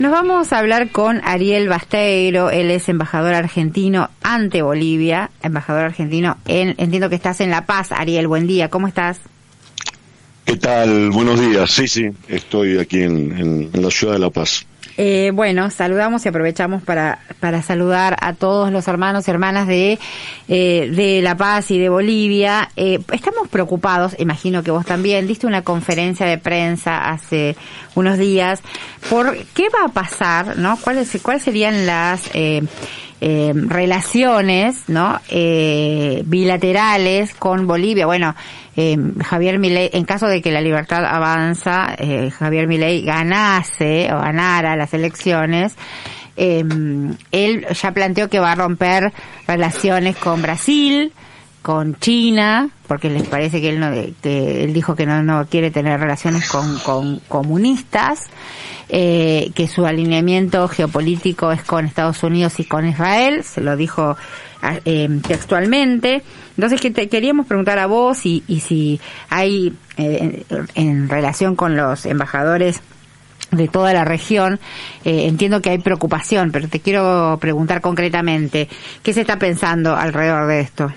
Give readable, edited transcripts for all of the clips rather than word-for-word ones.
Nos vamos a hablar con Ariel Basteiro. Él es embajador argentino ante Bolivia, embajador argentino entiendo que estás en La Paz. Ariel, buen día, ¿cómo estás? ¿Qué tal? Buenos días. Sí, estoy aquí en la ciudad de La Paz. Bueno, saludamos y aprovechamos para saludar a todos los hermanos y hermanas de La Paz y de Bolivia. Estamos preocupados, imagino que vos también, diste una conferencia de prensa hace unos días, por qué va a pasar, ¿no? ¿Cuáles serían las relaciones, ¿no? Bilaterales con Bolivia? Bueno, Javier Milei, en caso de que La Libertad Avanza, Javier Milei ganara las elecciones, él ya planteó que va a romper relaciones con Brasil, con China, porque les parece que él dijo que no quiere tener relaciones con comunistas, que su alineamiento geopolítico es con Estados Unidos y con Israel, se lo dijo textualmente. Entonces queríamos preguntar a vos y si hay en relación con los embajadores de toda la región, entiendo que hay preocupación, pero te quiero preguntar concretamente, ¿qué se está pensando alrededor de esto?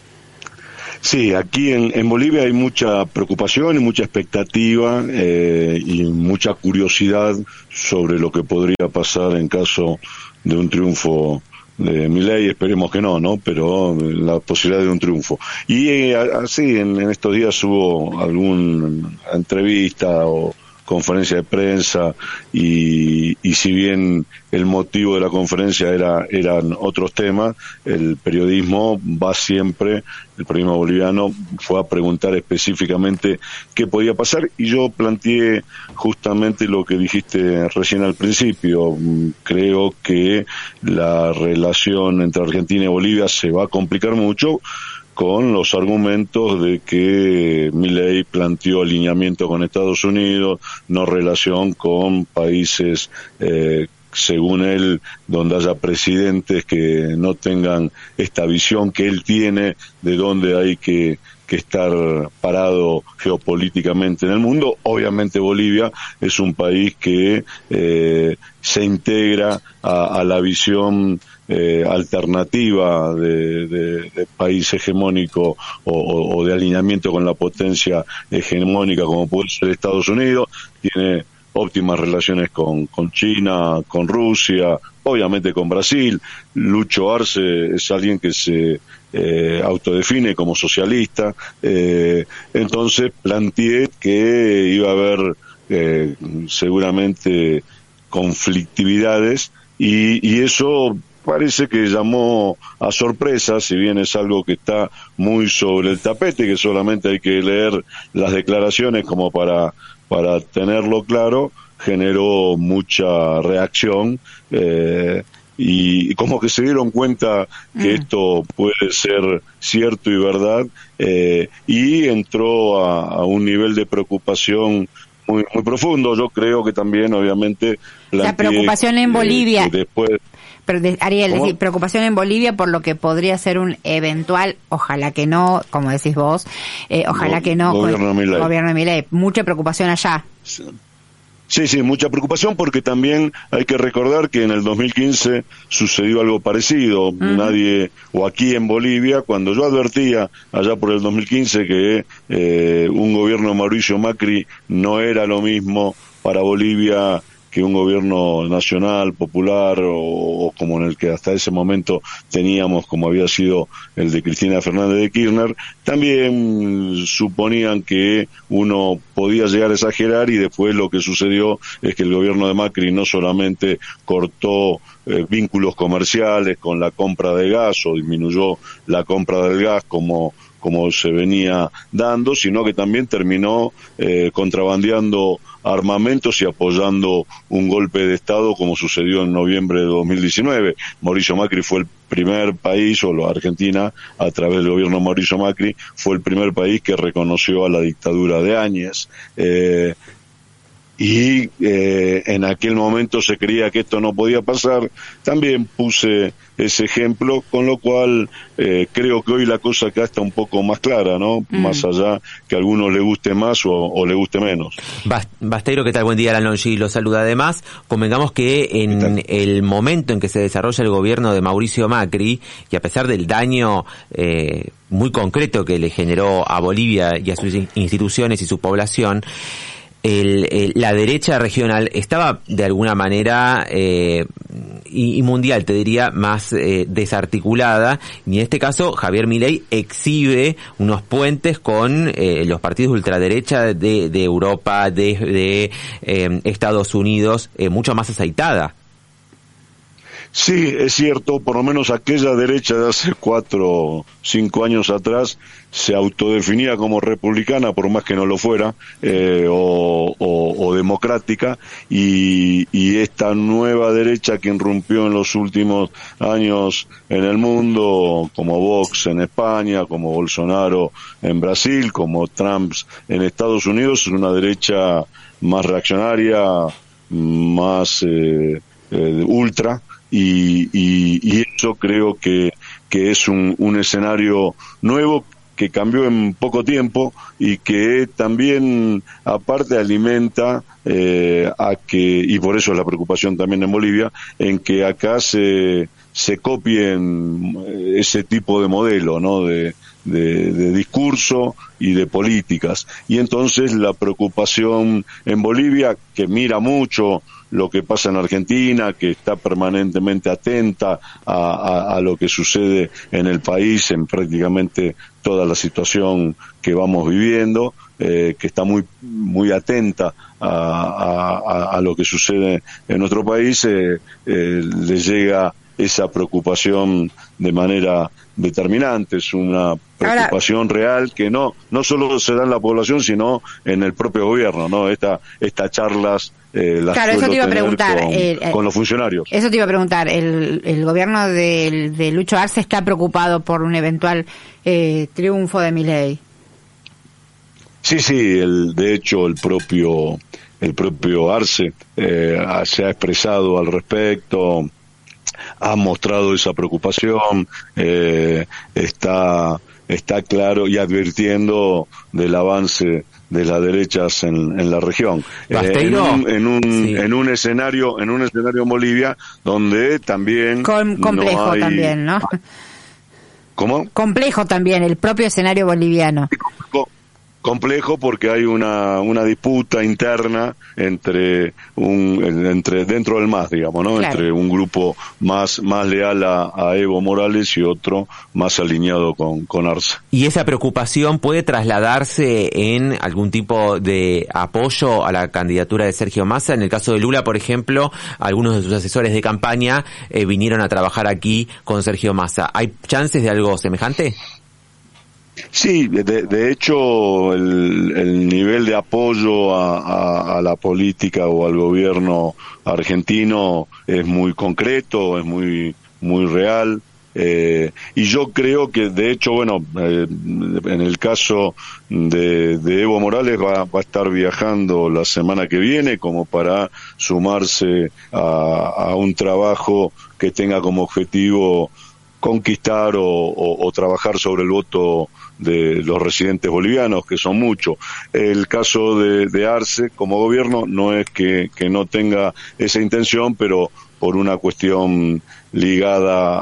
Sí, aquí en Bolivia hay mucha preocupación y mucha expectativa y mucha curiosidad sobre lo que podría pasar en caso de un triunfo de Milei. Esperemos que no, pero la posibilidad de un triunfo. Y así en estos días hubo alguna entrevista o conferencia de prensa y si bien el motivo de la conferencia eran otros temas, el periodismo el periodismo boliviano fue a preguntar específicamente qué podía pasar, y yo planteé justamente lo que dijiste recién al principio. Creo que la relación entre Argentina y Bolivia se va a complicar mucho con los argumentos de que Milei planteó alineamiento con Estados Unidos, no relación con países, según él, donde haya presidentes que no tengan esta visión que él tiene de dónde hay que estar parado geopolíticamente en el mundo. Obviamente Bolivia es un país que se integra a la visión alternativa de país hegemónico o de alineamiento con la potencia hegemónica como puede ser Estados Unidos. Tiene óptimas relaciones con China, con Rusia, obviamente con Brasil. Lucho Arce es alguien que se autodefine como socialista, entonces planteé que iba a haber seguramente conflictividades y eso parece que llamó a sorpresa, si bien es algo que está muy sobre el tapete, que solamente hay que leer las declaraciones como para tenerlo claro. Generó mucha reacción y como que se dieron cuenta que esto puede ser cierto y verdad, y entró a un nivel de preocupación muy profundo. Yo creo que también, obviamente, la preocupación en Bolivia. Después, pero Ariel, decir, preocupación en Bolivia por lo que podría ser un eventual, ojalá que no, como decís vos, ojalá que no, gobierno de Milei. Mucha preocupación allá. Sí, mucha preocupación, porque también hay que recordar que en el 2015 sucedió algo parecido. Nadie, o aquí en Bolivia, cuando yo advertía allá por el 2015 que un gobierno de Mauricio Macri no era lo mismo para Bolivia que un gobierno nacional, popular, o como en el que hasta ese momento teníamos, como había sido el de Cristina Fernández de Kirchner, también suponían que uno podía llegar a exagerar, y después lo que sucedió es que el gobierno de Macri no solamente cortó vínculos comerciales con la compra de gas o disminuyó la compra del gas como se venía dando, sino que también terminó contrabandeando armamentos y apoyando un golpe de Estado como sucedió en noviembre de 2019. Mauricio Macri fue el primer país, o la Argentina, a través del gobierno de Mauricio Macri, fue el primer país que reconoció a la dictadura de Áñez. y en aquel momento se creía que esto no podía pasar. También puse ese ejemplo, con lo cual creo que hoy la cosa acá está un poco más clara, ¿no? Más allá que a algunos le guste más o le guste menos. Basteiro, ¿qué tal? Buen día, Alan Longi lo saluda. Además, convengamos que en el momento en que se desarrolla el gobierno de Mauricio Macri, y a pesar del daño muy concreto que le generó a Bolivia y a sus instituciones y su población, la derecha regional estaba de alguna manera y mundial, te diría, más desarticulada, y en este caso Javier Milei exhibe unos puentes con los partidos de ultraderecha de Europa, de Estados Unidos, mucho más aceitada. Sí, es cierto, por lo menos aquella derecha de hace 4 o 5 años atrás se autodefinía como republicana, por más que no lo fuera, o democrática, y esta nueva derecha que irrumpió en los últimos años en el mundo, como Vox en España, como Bolsonaro en Brasil, como Trump en Estados Unidos, es una derecha más reaccionaria, más ultra, y eso creo que es un escenario nuevo que cambió en poco tiempo y que también aparte alimenta a que, y por eso es la preocupación también en Bolivia, en que acá se copien ese tipo de modelo, ¿no? de discurso y de políticas. Y entonces la preocupación en Bolivia, que mira mucho lo que pasa en Argentina, que está permanentemente atenta a lo que sucede en el país, en prácticamente toda la situación que vamos viviendo, que está muy atenta a lo que sucede en nuestro país, le llega esa preocupación de manera determinante. Es una preocupación real que no solo se da en la población, sino en el propio gobierno, ¿no? Estas charlas las eso te iba a preguntar con los funcionarios. Eso te iba a preguntar. El gobierno de Lucho Arce está preocupado por un eventual triunfo de Milei. Sí, de hecho el propio Arce se ha expresado al respecto, ha mostrado esa preocupación, está claro y advirtiendo del avance de las derechas en la región. En un escenario en Bolivia donde también complejo no hay... también, ¿no? ¿Cómo? Complejo también el propio escenario boliviano. Complejo porque hay una disputa interna entre dentro del MAS, digamos, ¿no? Claro. Entre un grupo más leal a Evo Morales y otro más alineado con Arce. ¿Y esa preocupación puede trasladarse en algún tipo de apoyo a la candidatura de Sergio Massa? En el caso de Lula, por ejemplo, algunos de sus asesores de campaña vinieron a trabajar aquí con Sergio Massa. ¿Hay chances de algo semejante? Sí, de hecho el nivel de apoyo a la política o al gobierno argentino es muy concreto, es muy real, y yo creo que de hecho, bueno, en el caso de Evo Morales va a estar viajando la semana que viene como para sumarse a un trabajo que tenga como objetivo conquistar o trabajar sobre el voto de los residentes bolivianos, que son muchos. El caso de Arce como gobierno no es que no tenga esa intención, pero por una cuestión ligada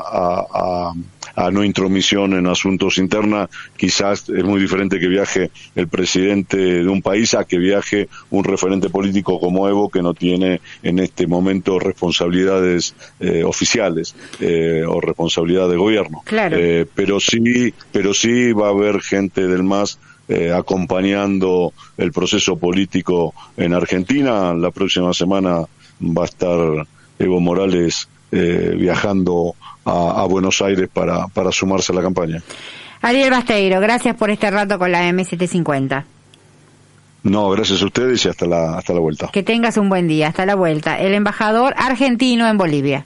a no intromisión en asuntos internos, quizás es muy diferente que viaje el presidente de un país a que viaje un referente político como Evo, que no tiene en este momento responsabilidades oficiales o responsabilidad de gobierno. Claro. Pero sí va a haber gente del MAS acompañando el proceso político en Argentina. La próxima semana va a estar Evo Morales viajando a Buenos Aires para sumarse a la campaña. Ariel Basteiro, gracias por este rato con la M750. No, gracias a ustedes y hasta la vuelta. Que tengas un buen día, hasta la vuelta. El embajador argentino en Bolivia.